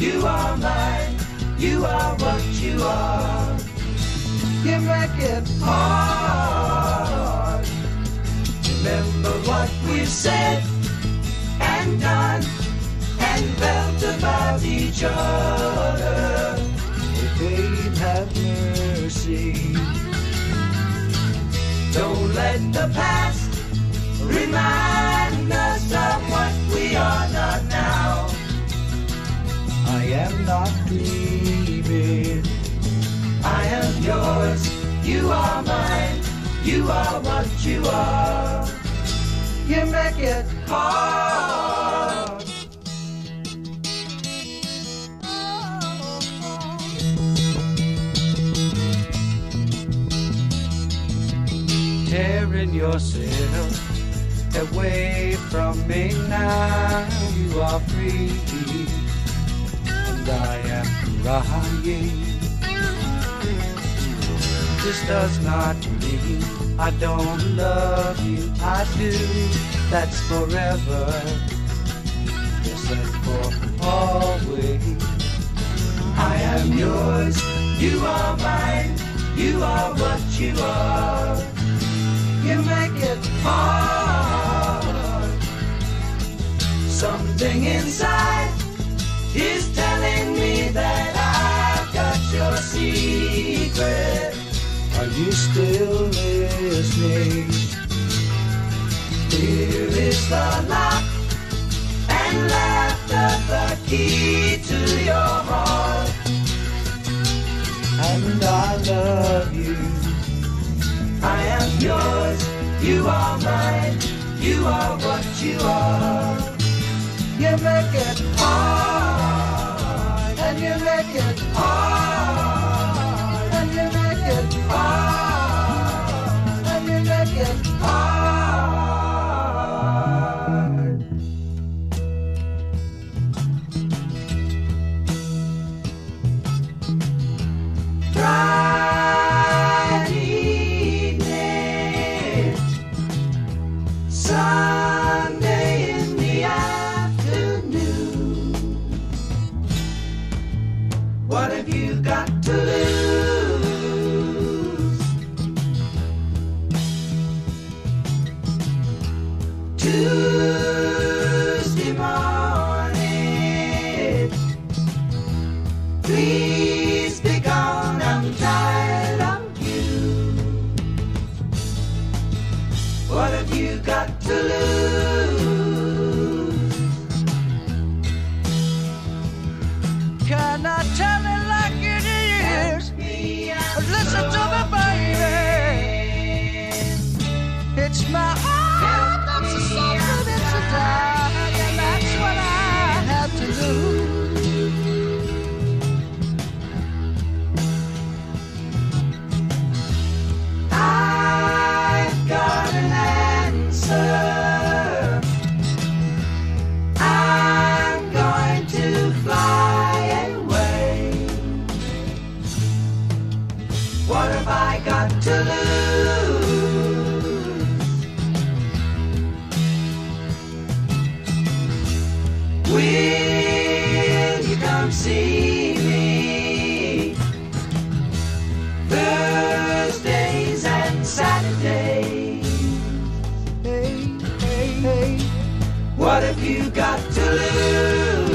You are mine, you are what you are. You make it hard. Remember what we've said and done and felt about each other. Oh, babe, have mercy. Don't let the past remind us of what we are not now. I am not dreaming. I am yours, you are mine, you are what you are. You make it hard. Tearing yourself away from me now. You are free, and I am crying. This does not mean I don't love you. I do, that's forever. Yes, and for always. I am yours, you are mine, you are what you are. You make it hard. Something inside is telling me that I've got your secret. Are you still listening? Here is the lock and laughter, the key to your heart. And I love you. I am yours, you are mine, you are what you are. You make it hard, and you make it hard, and you make it hard, and you make it hard. Sunday in the afternoon. What have you got to lose? Tuesday morning. Please be gone, I'm tired of you. What have you got to lose? Can I tell it like it is? Listen to me, baby. It's my heart that's a suffer, it's a die, and that's what I have to lose. I've got an answer. I'm going to fly away. What have I got to lose? Will you come see me Thursdays and Saturdays? Hey, hey, hey. What have you got to lose?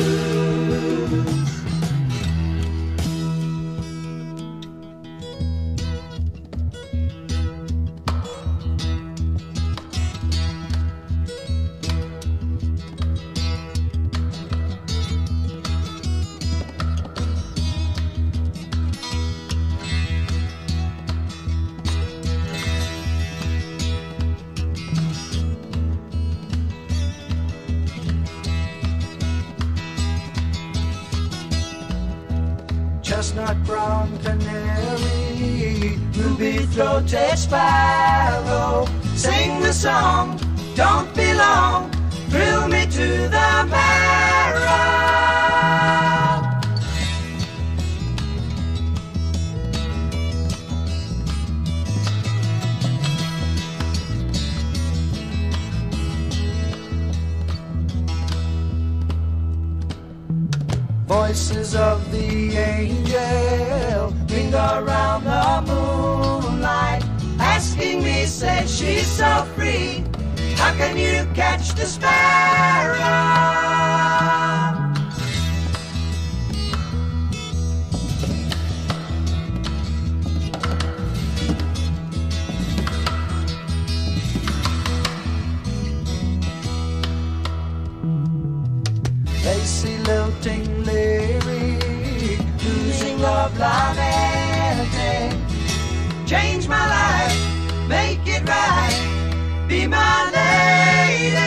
Chestnut brown canary, ruby-throated sparrow, sing the song, don't be long, thrill me to the marrow. voices of the angel linger around the moonlight, asking me, say she's so free, how can you catch the sparrow? Lacy lilting lyric, losing love vanity. Change my life, make it right, be my lady.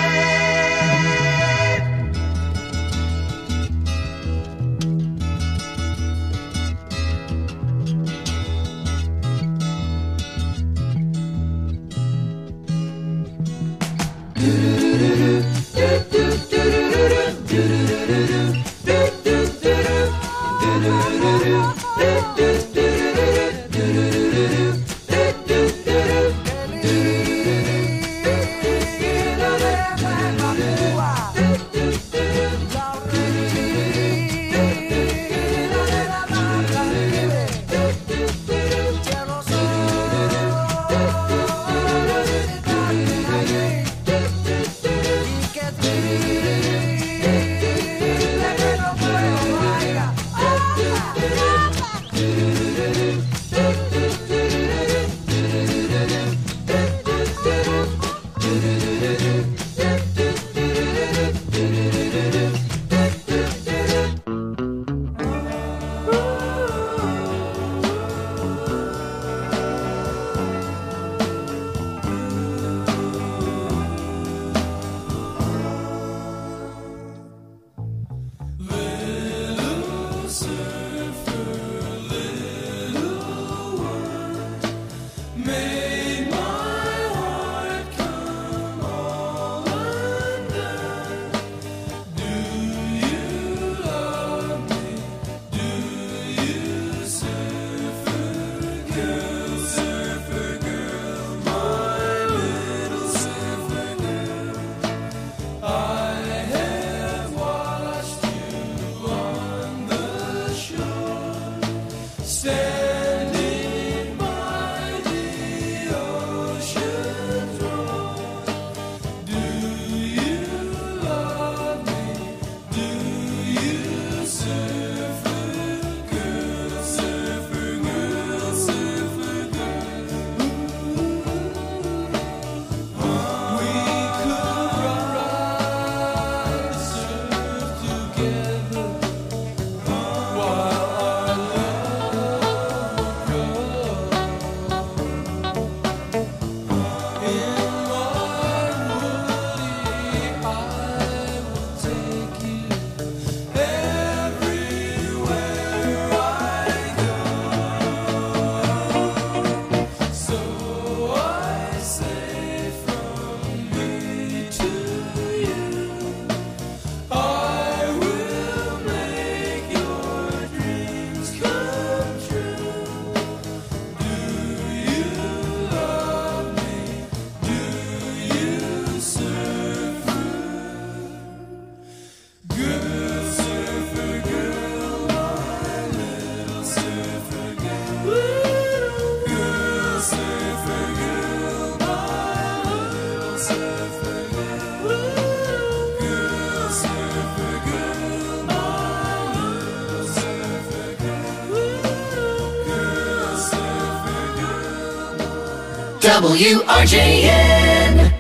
WRJN.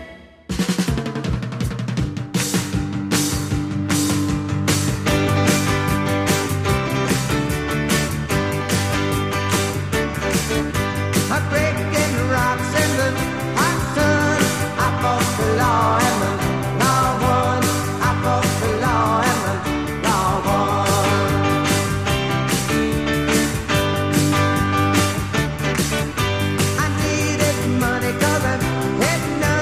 Money, 'cause I'm heading up.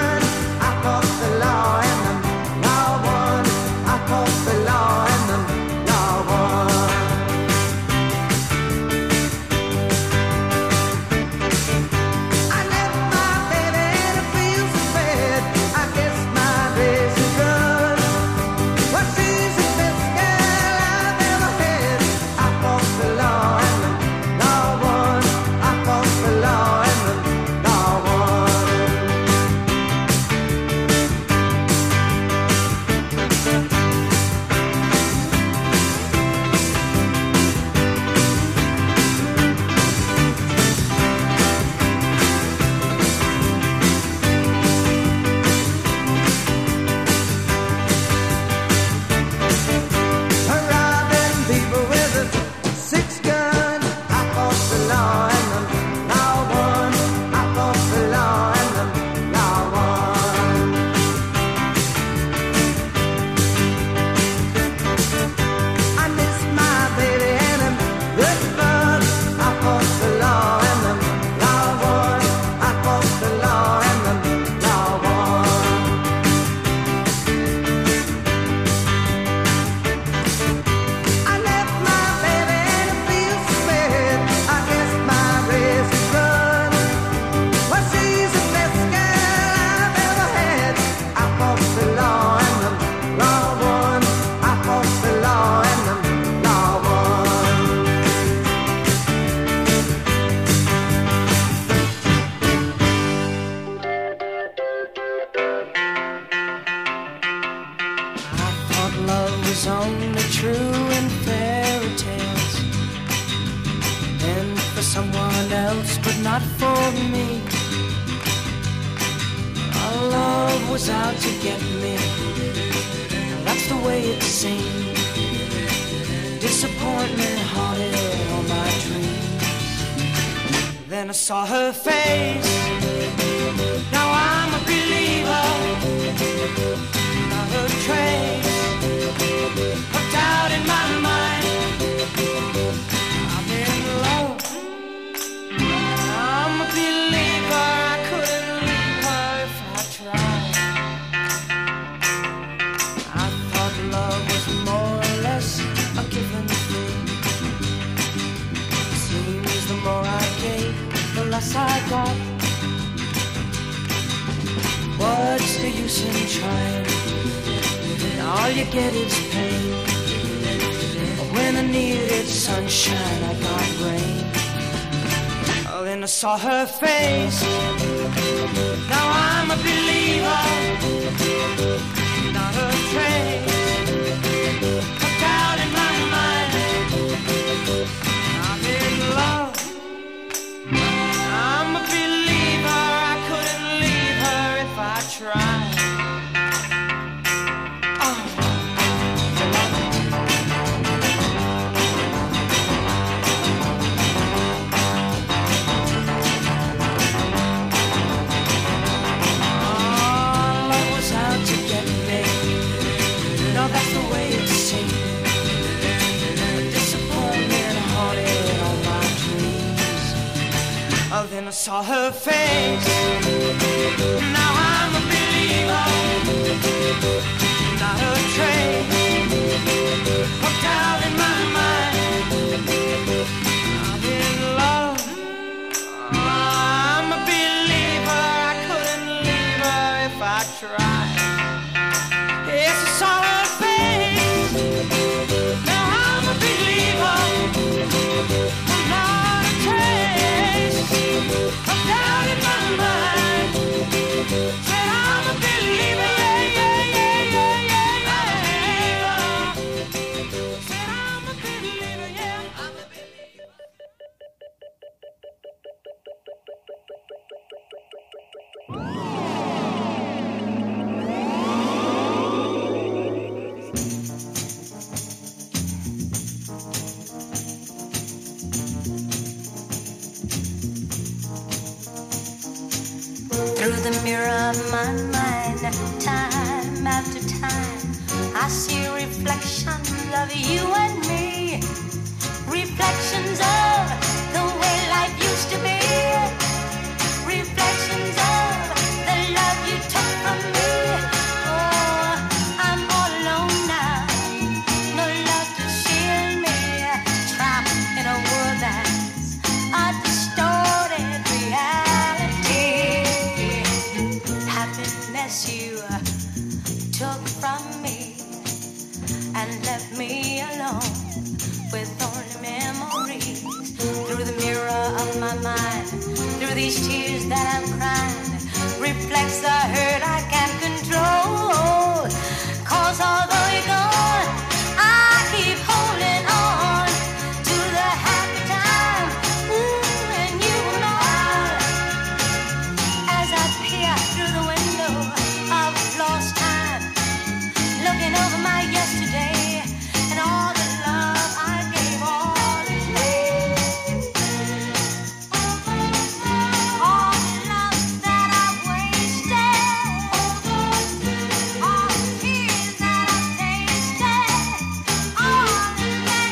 but not for me. Our love was out to get me. That's the way it seemed. Disappointment haunted all my dreams. Then I saw her face. Now I'm a believer. Not a trace of doubt in my mind. I'm in love. I'm a believer. I couldn't leave her if I tried. I thought love was more or less a given thing. Seems the more I gave, the less I got. What's the use in trying? All you get is pain. When I needed sunshine, I got rain. Oh, then I saw her face. Now I'm a believer. Not a trace of doubt in my mind. I'm in love. I'm a believer. I couldn't leave her if I tried. That's the way it seemed. Disappointment haunted all my dreams. Oh, then I saw her face. Now I'm a believer. Not a trace of doubt in my mind. I'm in love. I'm a believer. I couldn't leave her if I tried. Yes, I saw her. Now I'm a believer. I'm not a trace of doubt in my mind. Said I'm a believer, yeah, yeah, yeah, yeah, yeah. Said I'm a believer, yeah. I'm a believer. Through the mirror of my mind, time after time, I see reflections of you and me. Reflections of the way life used to be. Reflections of the love you took from me. Oh, I'm all alone now. No love to shield me. Trapped in a world that's a distorted reality. Happiness you took from me and left me alone with only memories. Through the mirror of my mind, through these tears that I'm crying, reflects the hurt I can't control. 'Cause although you're gone, I keep holding on to the happy time when you were mine. As I peer through the window of lost time, looking over my yesterday and all the love I gave, all is gone. All the love that I wasted, all the tears that I tasted, all is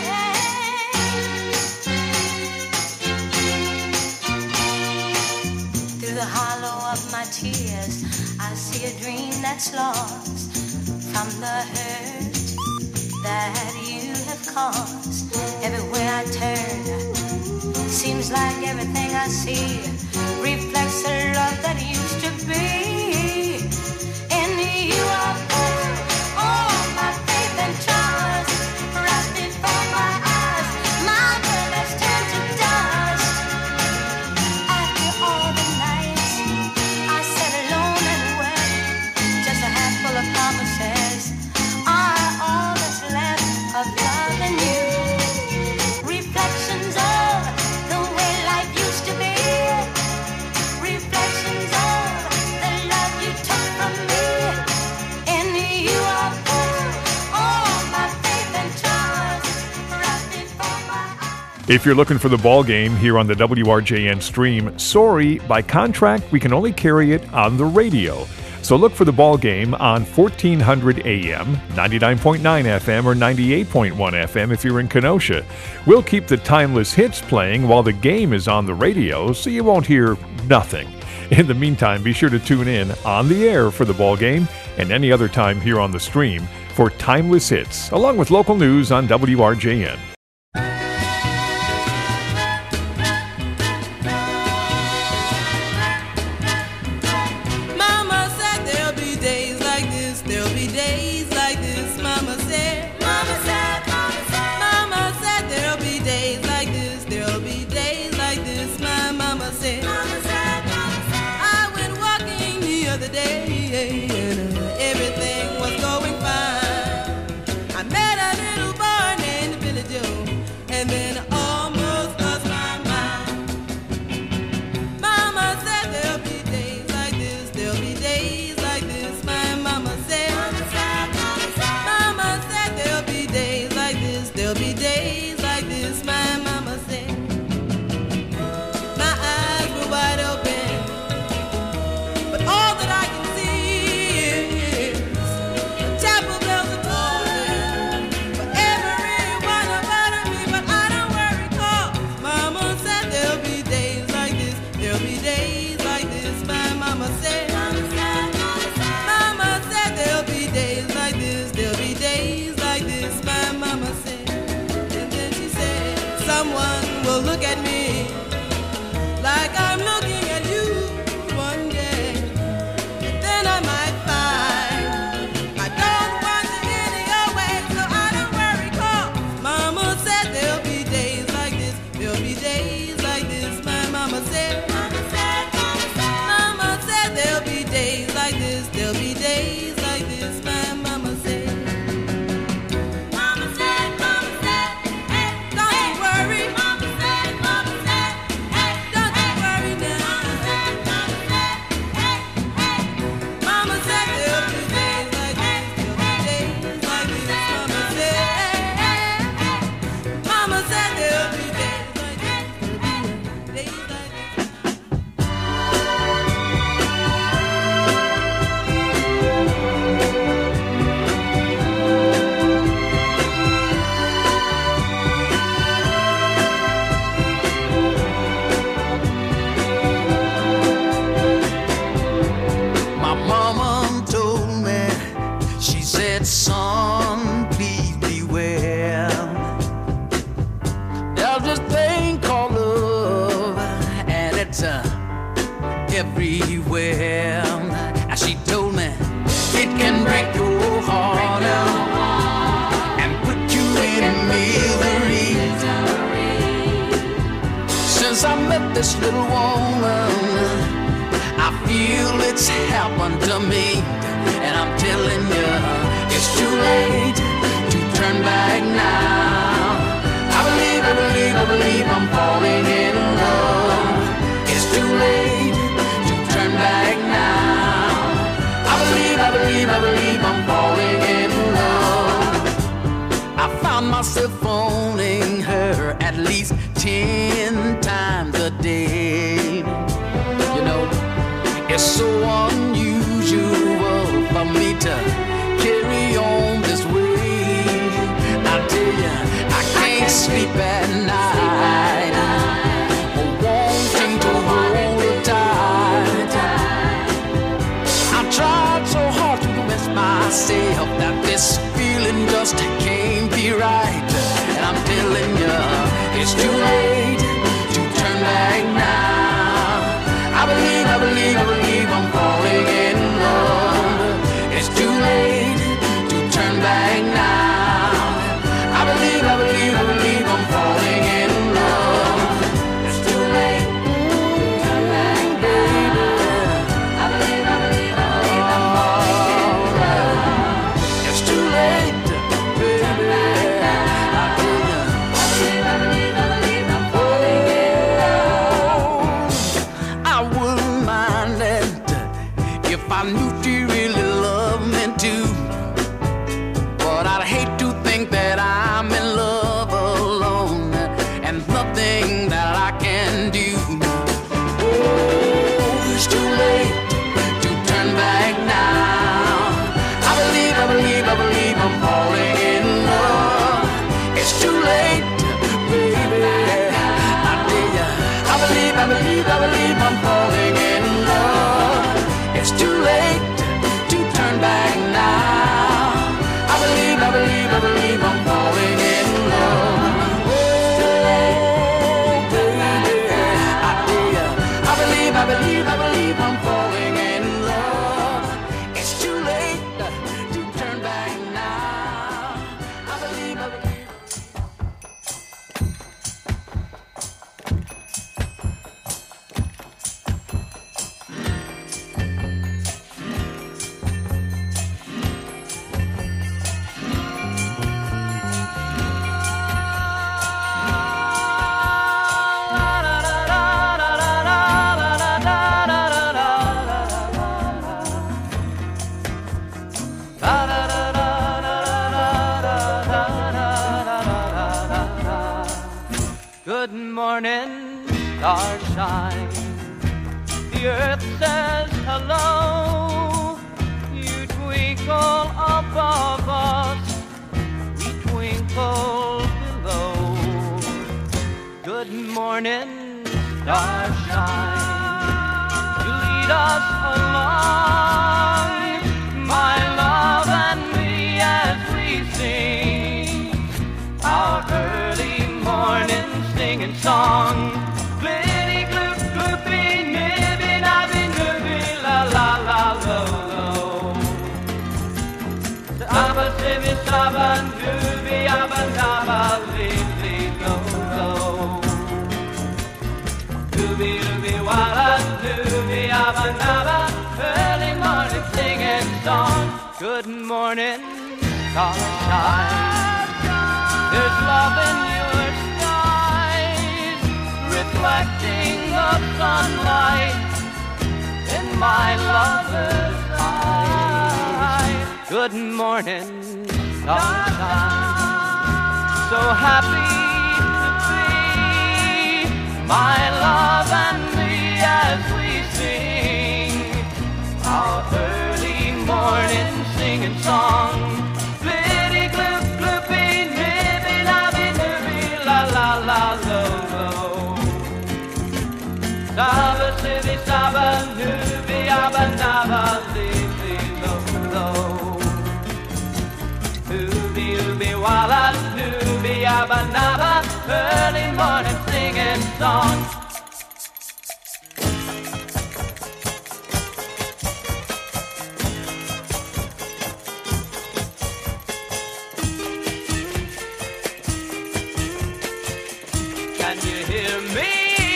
gone. Through the hollow of my tears, I see a dream that's lost from the hurt that you have caused. Everywhere I turn, seems like everything I see reflects the love that used to be. In you I put all my faith and trust, right before my eyes, my world has turned to dust. After all the nights I sat alone and wept, just a handful of promises are all that's left of love and you. Reflections of the way life used to be. If you're looking for the ball game here on the WRJN stream, sorry, by contract, we can only carry it on the radio. So look for the ball game on 1400 AM, 99.9 FM, or 98.1 FM if you're in Kenosha. We'll keep the timeless hits playing while the game is on the radio, so you won't hear nothing. In the meantime, be sure to tune in on the air for the ball game and any other time here on the stream for timeless hits, along with local news on WRJN. Good morning, starshine. The earth says hello. You twinkle above us, we twinkle below. Good morning, starshine. You lead us along, my love and me, as we sing our early morning singing song. Glitty, gloop, gloopy, nibby, nabby, nooby, la, la, la, lo, lo. Abba, sibby, sabba, nooby, abba, nabba, lee, lee, lo, lo. Dooby, dooby, walla, dooby, abba, nabba, early morning singing song. Good morning, sunshine. There's love in your skies, reflecting the sunlight in my lover's eyes. Good morning, sunshine. So happy to be my love and me as we sing our early morning singing song. Glitty, gloop, gloopy, nibby, nabby, nooby, la, la, la, lo, lo. Saba, sibby, saba, nooby, abba, nabba, lee, lee, lo, lo. Ooby, ooby, walla, nooby, abba, nabba, early morning singing song. Can you hear me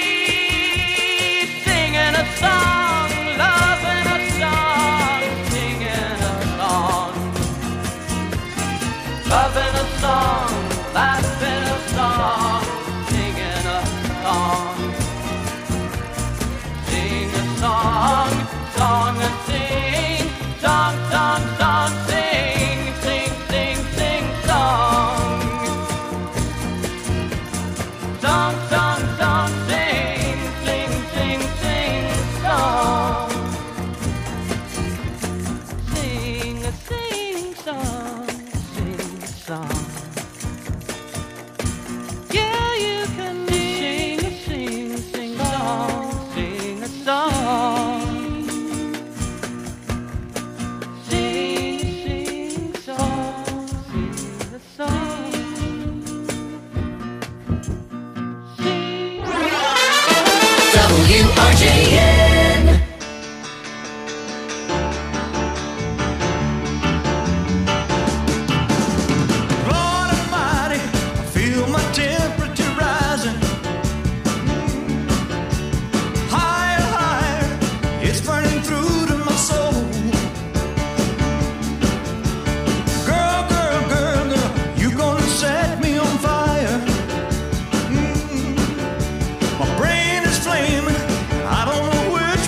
singing a song, loving a song, singing a song, loving a song, laughing a song, singing a song, sing a song, song and sing, song, song, song, sing, sing, sing, sing, song. Song, song, song, sing, sing, sing, sing, song. Sing a sing song, sing a song. Yeah, you can sing a sing song, sing a song. Sing song, sing a song. WRJN. Lord Almighty, I feel my temperature rising. Higher, higher, it's burning through to my soul. Girl, girl, girl, girl, you gonna set me on fire. My brain is flaming, I don't know which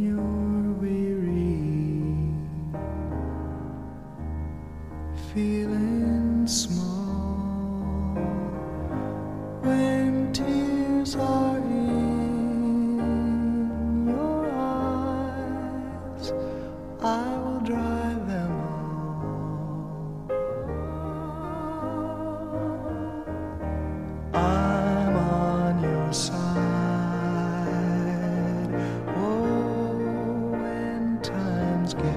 you're weary, feeling small, when tears are in your eyes, I will dry them all. I'm on your side. Oh, when times get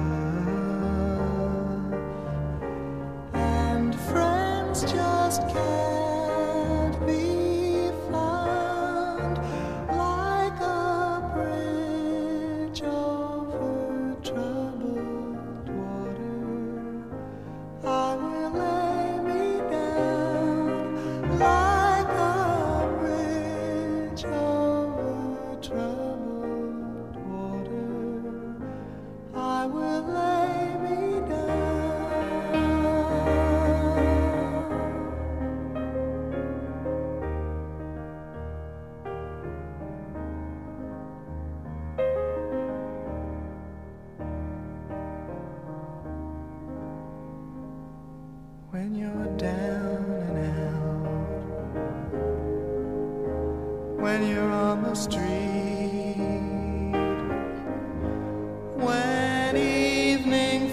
rough and friends just can't be found, like a bridge over troubled water, I will lay me down like a bridge over troubled water. I will lay me down. When you're down and out, when you're on the street, when evening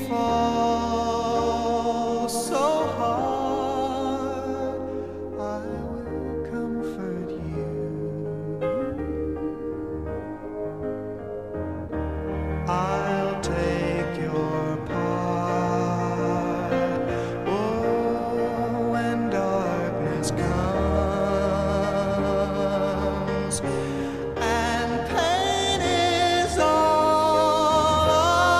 falls so hard, I will comfort you. I'll take your part. Oh, when darkness comes and pain is all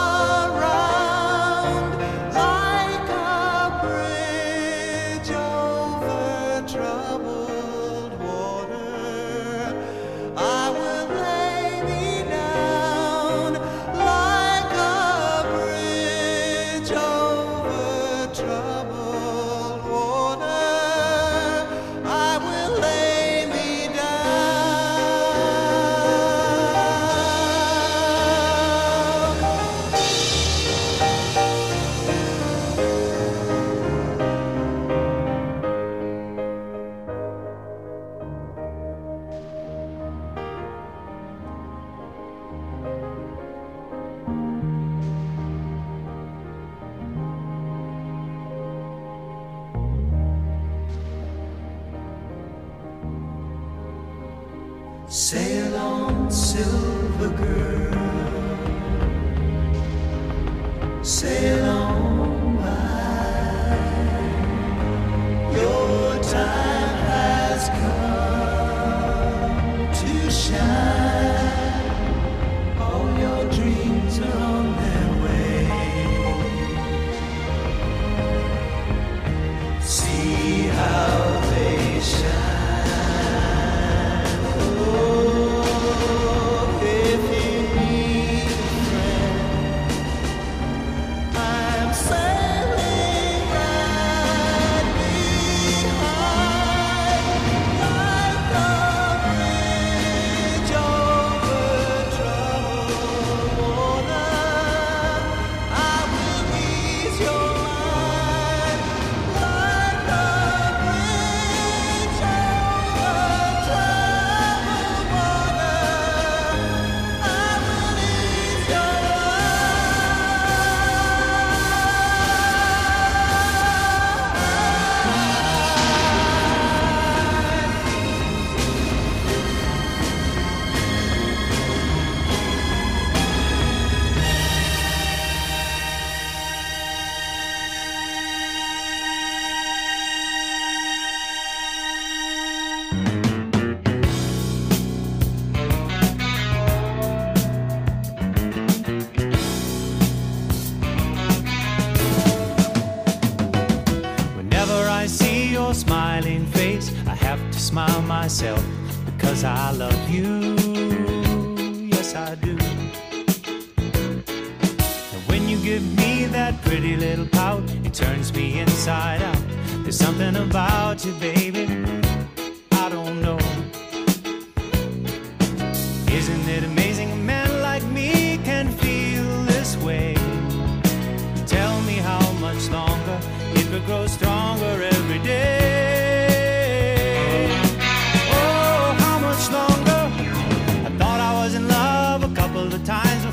around, like a bridge over troubled water, I will lay me down like a bridge over troubled water. I will lay me Sail on, silver girl, sail on by. Your time has come to shine. All your dreams are on their way. See how they shine. If you need a friend, I'm sailing right behind, like a bridge over troubled water. I will ease your mind, like a bridge over troubled water. I will ease your Whenever I see your smiling face, I have to smile myself because I love you. Yes, I do. And when you give me that pretty little pout, it turns me inside out. There's something about you, baby, I don't know. Isn't it amazing a man like me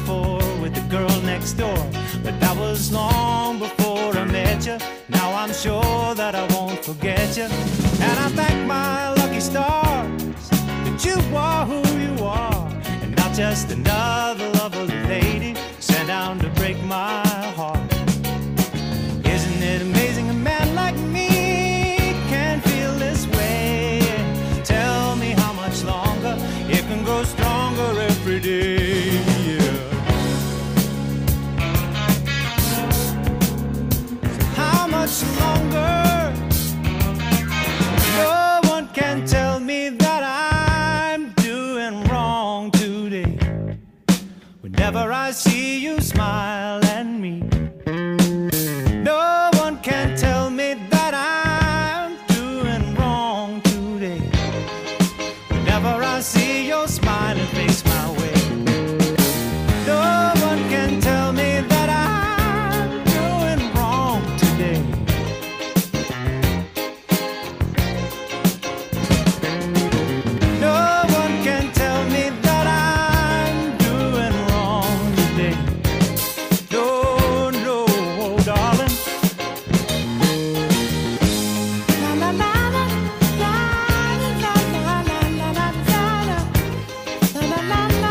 before with the girl next door, but that was long before I met you. Now I'm sure that I won't forget you, and I thank my lucky stars that you are who you are, and not just another lovely lady sent down to break my heart. Isn't it amazing a man like me can feel this way? Tell me how much longer it can grow stronger every day. Yeah. So how much longer? No one can tell me that I'm doing wrong today. Whenever I see you smile at me, no one can tell me that I'm doing wrong today. Whenever I see your smiling face my way, no one can tell me that I'm doing wrong today. No one can tell me that I'm doing wrong today. No, no, oh, darling. La la la la la la la la la la la la la la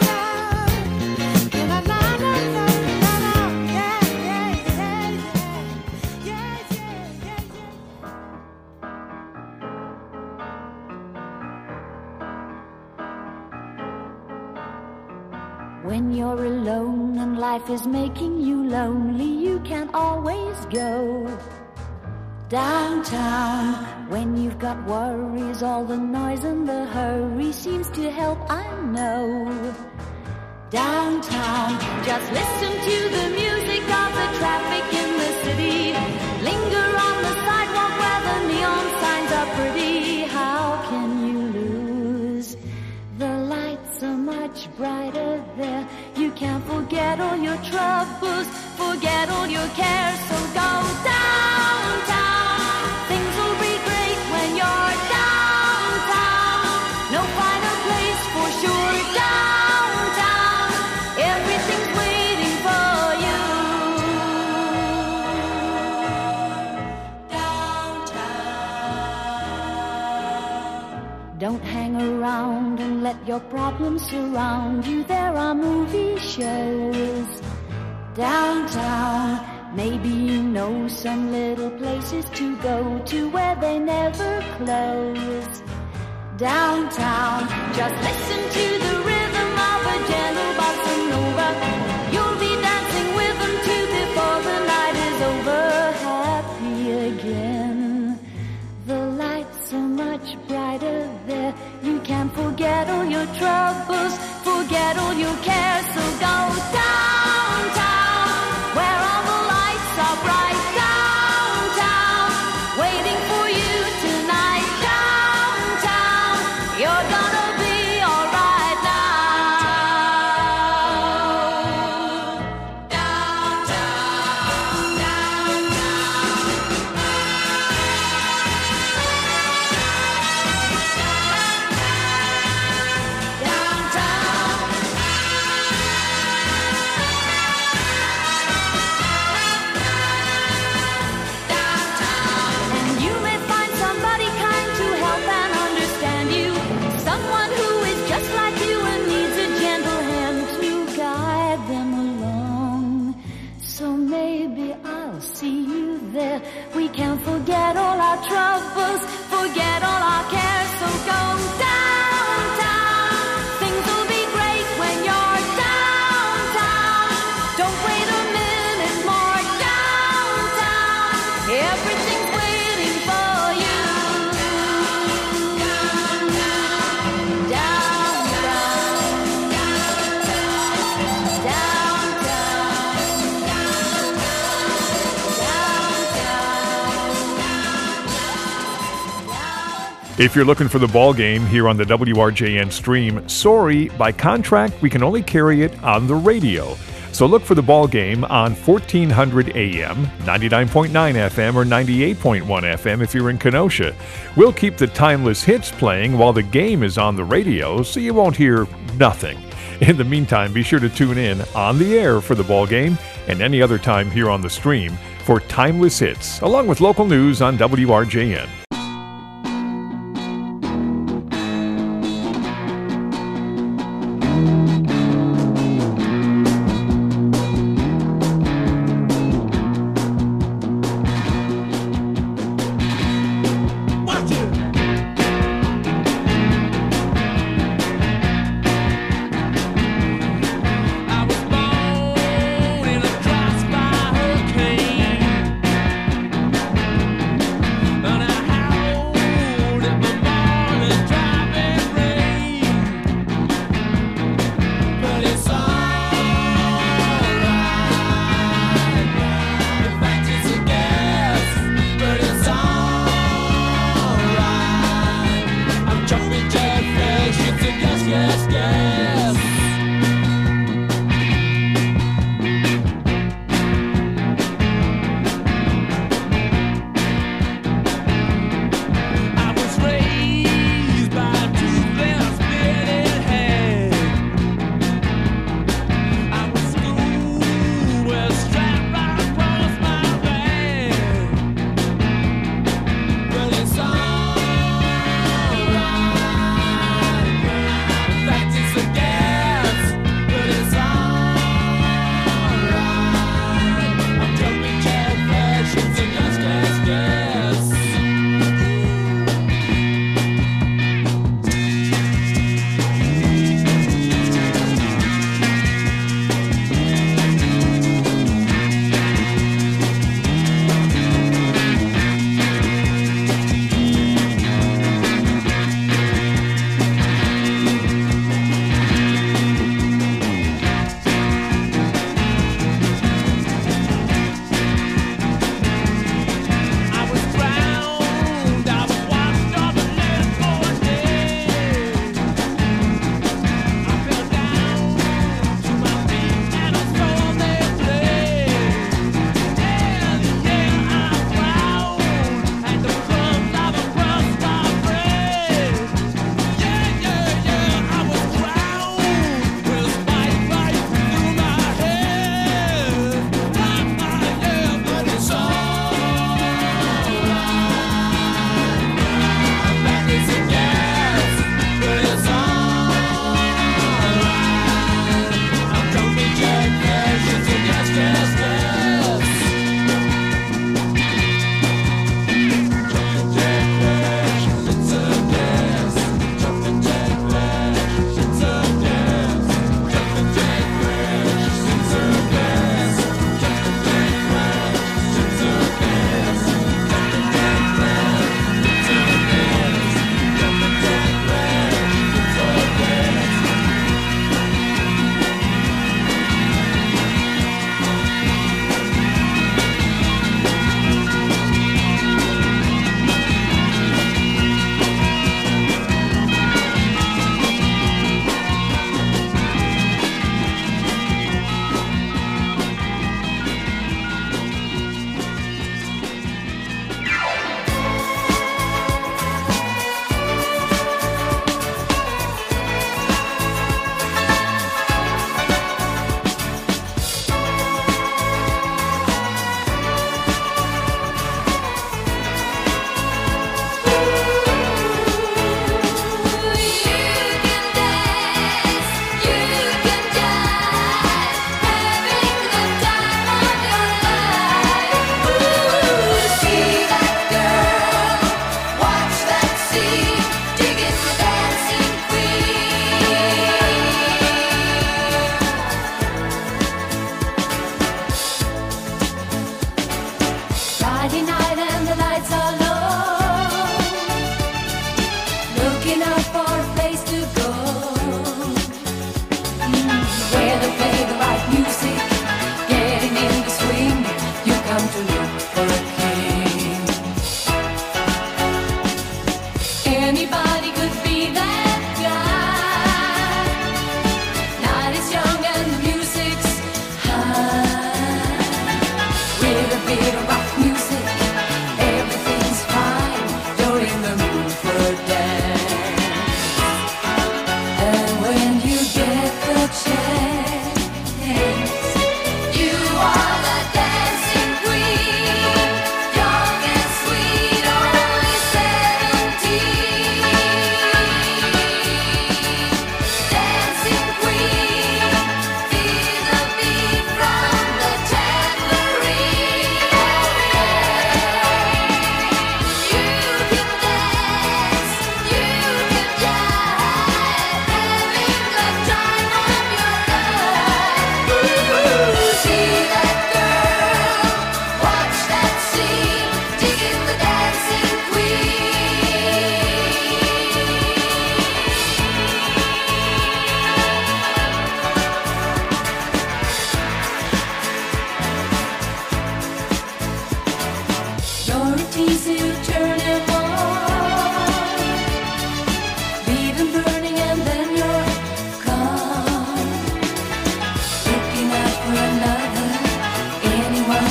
When you're alone and life is making you lonely, you can always go downtown. When you've got worries, all the noise and the hurry seems to help, I know. Downtown, just listen to the music of the traffic in the city. Linger on the sidewalk where the neon signs are pretty. How can you lose? The lights are much brighter there. You can't forget all your troubles, forget all your cares. So go downtown. Things will be great when you're downtown. No finer place for sure. Downtown, everything's waiting for you. Downtown. Don't hang around and let your problems surround you. There are movie shows downtown. Maybe you know some little places to go to where they never close. Downtown, just listen to the rhythm of a gentle bossa nova. You'll be dancing with them too before the night is over. Happy again. The lights are much brighter there. You can forget all your troubles, forget all your cares. So go downtown, where all the lights are bright. Downtown, waiting for you tonight. Downtown, you're gonna be alright now. Downtown, and you may find somebody kind to help and understand you. Someone who is just like you and needs a gentle hand to guide them along. So maybe I'll see you there. We can forget all our troubles, forget all our cares. So go downtown. Things will be great when you're downtown. Don't wait a minute more. Downtown, everything's waiting for you. If you're looking for the ball game here on the WRJN stream, sorry, by contract, we can only carry it on the radio. So look for the ball game on 1400 AM, 99.9 FM, or 98.1 FM if you're in Kenosha. We'll keep the timeless hits playing while the game is on the radio, so you won't hear nothing. In the meantime, be sure to tune in on the air for the ball game and any other time here on the stream for timeless hits, along with local news on WRJN. But I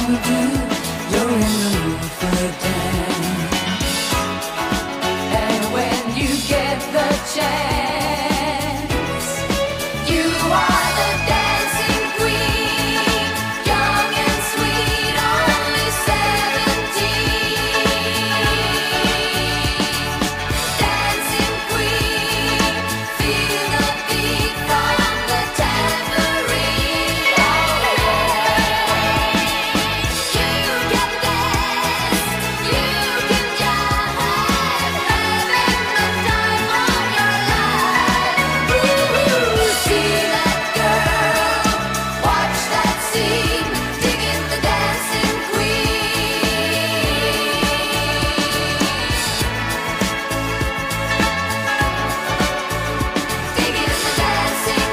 do, you're in the mood for a dance. And when you get the chance, you are the dancing queen, young and sweet, only 17. Dancing queen, feel the beat from the tambourine. You can dance, you can jive, having the time of your life. Ooh, see that girl, watch that scene, digging the dancing queen. Digging the dancing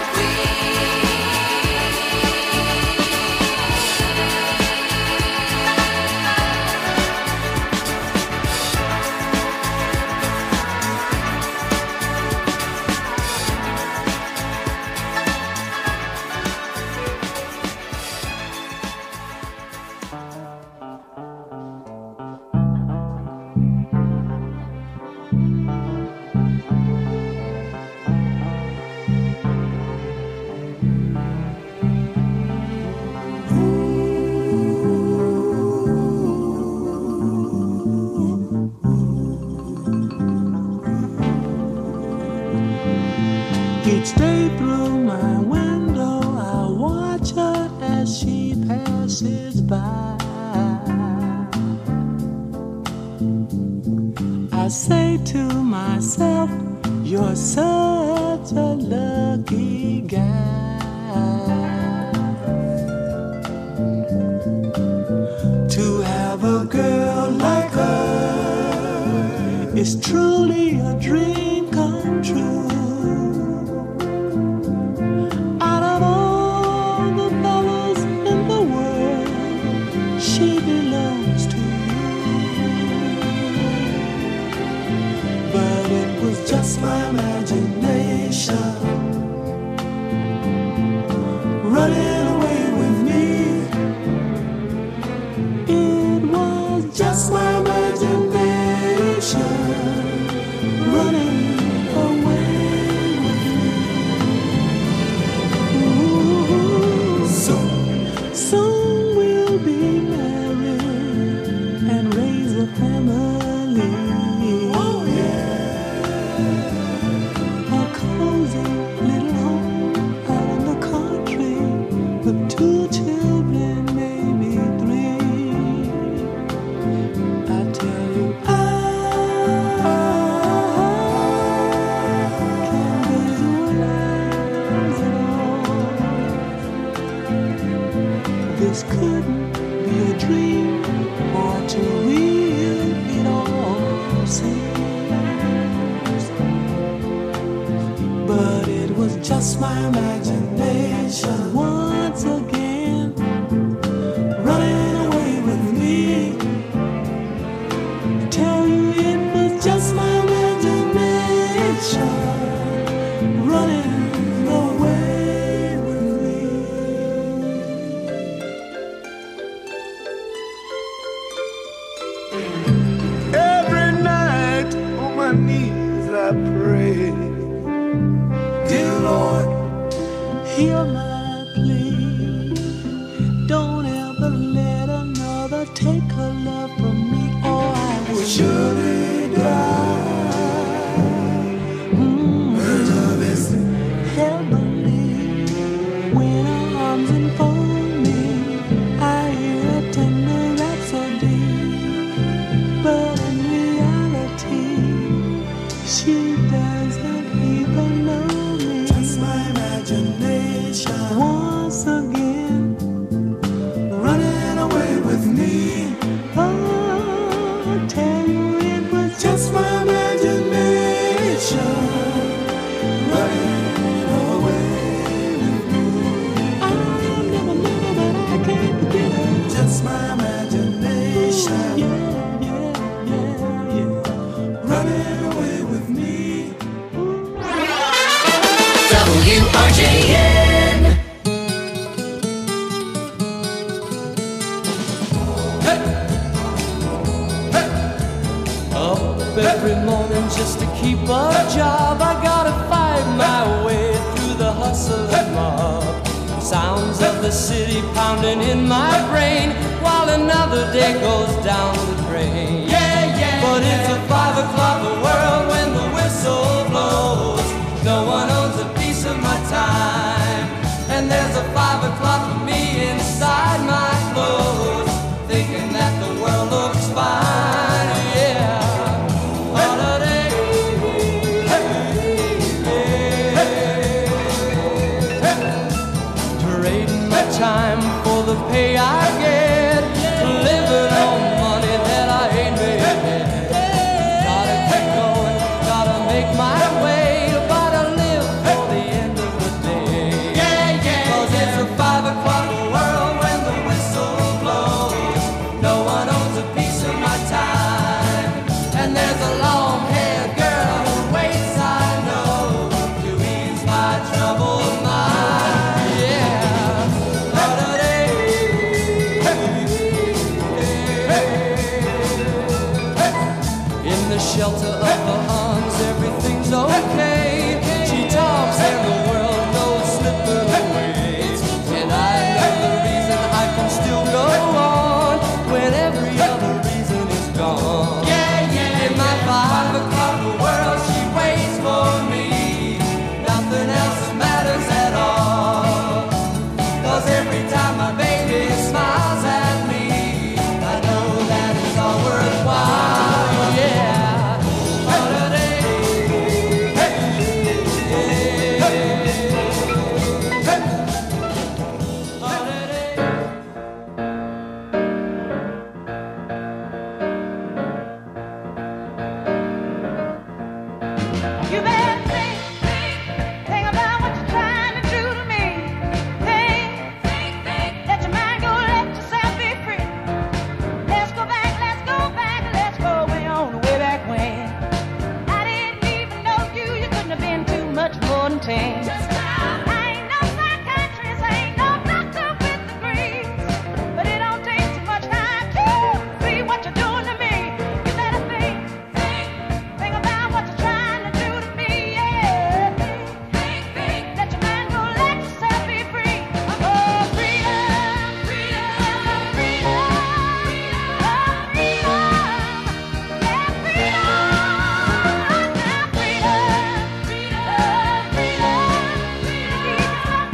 Each day through my window, I watch her as she passes by. I say to myself, you're such a lucky guy to have a girl like her. Is truly a dream come true. Out of all the fellas in the world, she belongs to you. But it was just my imagination running away with me. It was just my imagination running away with me. Ooh, soon we'll be married and raise a family. Oh yeah, a cozy little home out in the country with 2 children, maybe 3. I tell you, I can't visualize it all. This couldn't be a dream or too real, it all seems. But it was just my imagination once again running away with me. Tell you it was just my imagination running away with me. Every night on my knees I pray, dear Lord, hear my plea. Don't ever let another take her love from me, or I will surely die. Her love is heavenly. When her arms enfold me, I hear a tender rhapsody. But in reality, she doesn't even know me. Just my imagination every morning just to keep a job. I gotta fight my way through the hustle and mob. Sounds of the city pounding in my brain while another day goes down the drain. But it's a 5 o'clock world when the whistle blows. No one owns a piece of my time, and there's a 5 o'clock for me inside my clothes, thinking that the world looks fine. Yeah. Holiday. Trading my time for the pay I get, living on money that I ain't made yet. Gotta keep going, gotta make my way, gotta live for the end of the day. 'Cause it's a 5 o'clock world when the whistle blows. No one owns a piece of my time, and there's a long-haired girl who waits, I know, to ease my troubled mind. Yeah. Holiday. In the shelter of her arms, everything's okay. She talks and the world goes slipping away. And I know the reason I can still go on when every other reason is gone. In my 5 o'clock world, she waits for me. Nothing else matters at all. 'Cause every time my baby smiles at me, I know that it's all worthwhile. Yeah. Holiday. You better think about what you're trying to do to me. Think, let your mind go, let yourself be free. Let's go back, let's go way on, way back when. I didn't even know you couldn't have been too much more than 10. I ain't no psychiatrist, I ain't no doctor with degrees, but it don't take too much time to see what you're doing to me. You better think about what you're trying to do to me, yeah. Think, let your mind go, let yourself be free. Oh, freedom, freedom, freedom, oh, freedom, yeah, freedom, now freedom, freedom, freedom,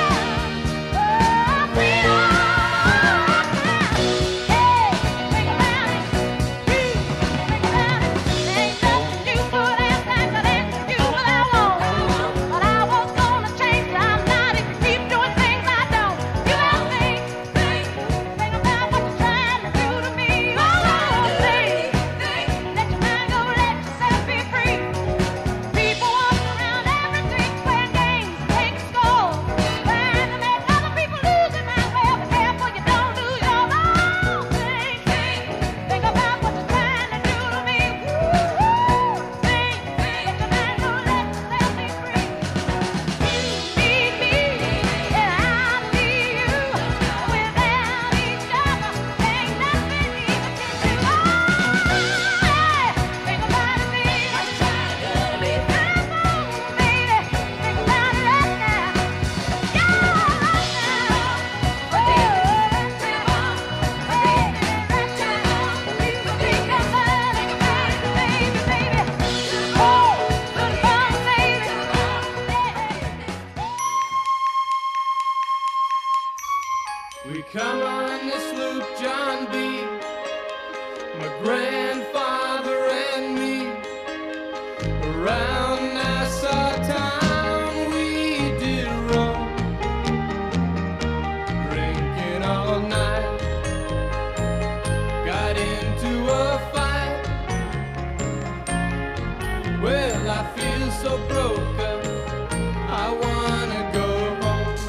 We come on this loop, John B., my grandfather and me. Around Nassau town we did roam, drinking all night. Got into a fight. Well, I feel so broken, I wanna go home.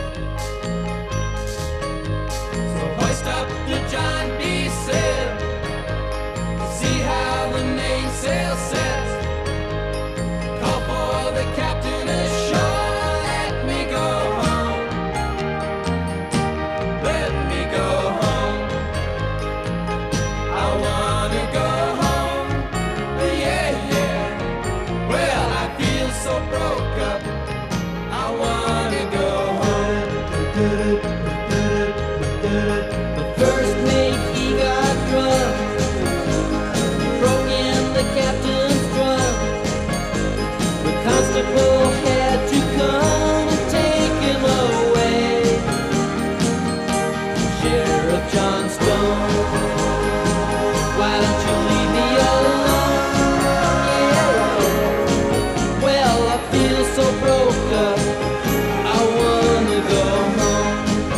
So hoist up the John B. sail, see how the mainsail sets. The first mate, he got drunk, broke in the captain's drum. The constable had to come and take him away. Sheriff John Stone, why don't you leave me alone? Yeah. Well, I feel so broke up, I wanna go home.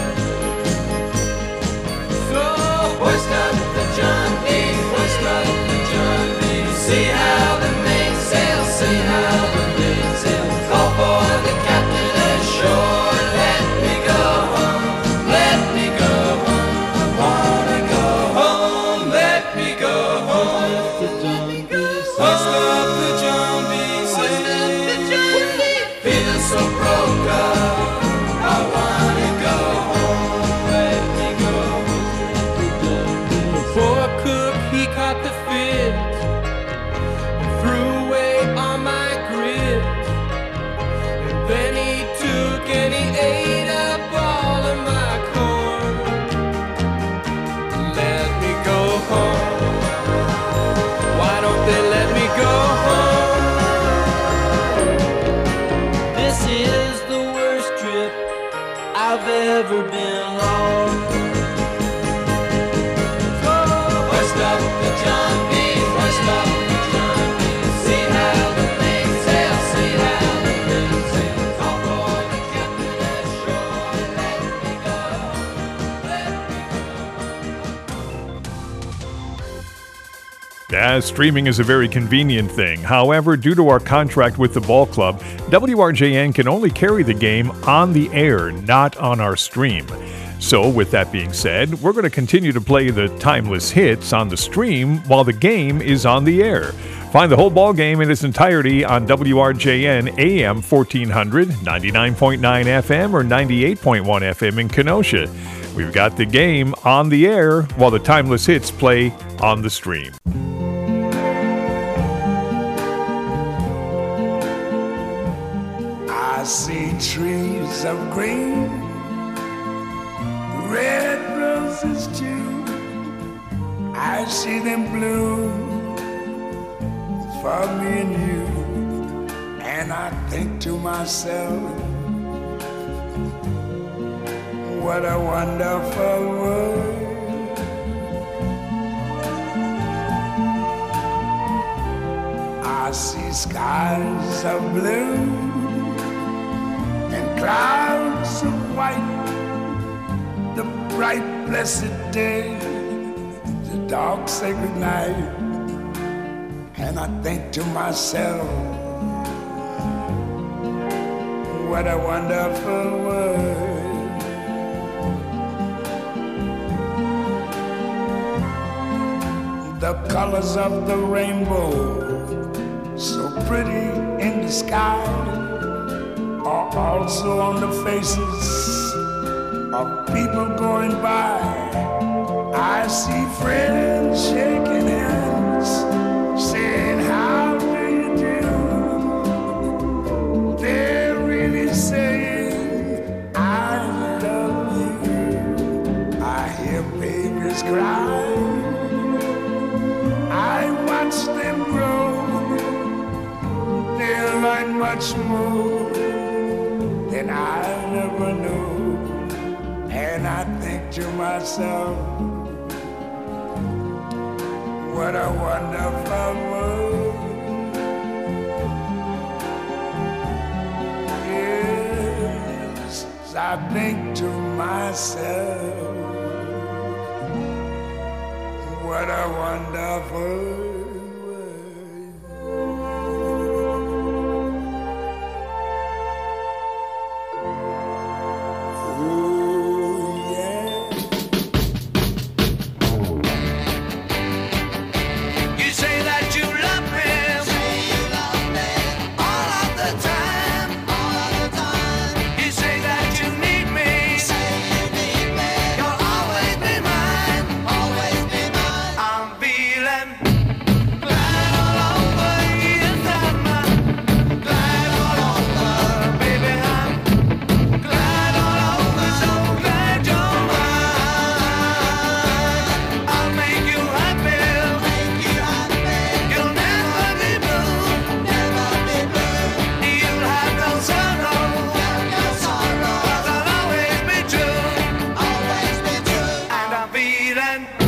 So hoist up the John B, hoist up the John B. See how the mainsail, see how the mainsail. Call for the captain ashore. Let me go home, let me go home. I wanna go home, let me go home. Hoist up the John B, hoist up the John B. Feel so broke up, I wanna go home, let me go home. The poor cook, he caught the fit, threw away all my grit, and then he took and he ate up all of my corn. Let me go home, why don't they let me go home? This is the worst trip I've ever been on. Hoist up the John B, hoist up the John B. See how the mainsail, see how the mainsail. Call for the captain ashore. Let me go, let me go. Yeah, streaming is a very convenient thing. However, due to our contract with the ball club, WRJN can only carry the game on the air, not on our stream. So, with that being said, we're going to continue to play the timeless hits on the stream while the game is on the air. Find the whole ball game in its entirety on WRJN AM 1400, 99.9 FM, or 98.1 FM in Kenosha. We've got the game on the air while the timeless hits play on the stream. I see trees of green, red roses too. I see them bloom for me and you. And I think to myself, what a wonderful world. I see skies of blue and clouds of white, the bright blessed day, the dark sacred night. And I think to myself, what a wonderful world. The colors of the rainbow, so pretty in the sky, are also on the faces of people going by. I see friends shaking hands, saying, how do you do? They're really saying, I love you. I hear babies cry, I watch them grow. They'll learn much more than I never knew. And I think to myself, what a wonderful world. Yes, I think to myself, what a wonderful world. and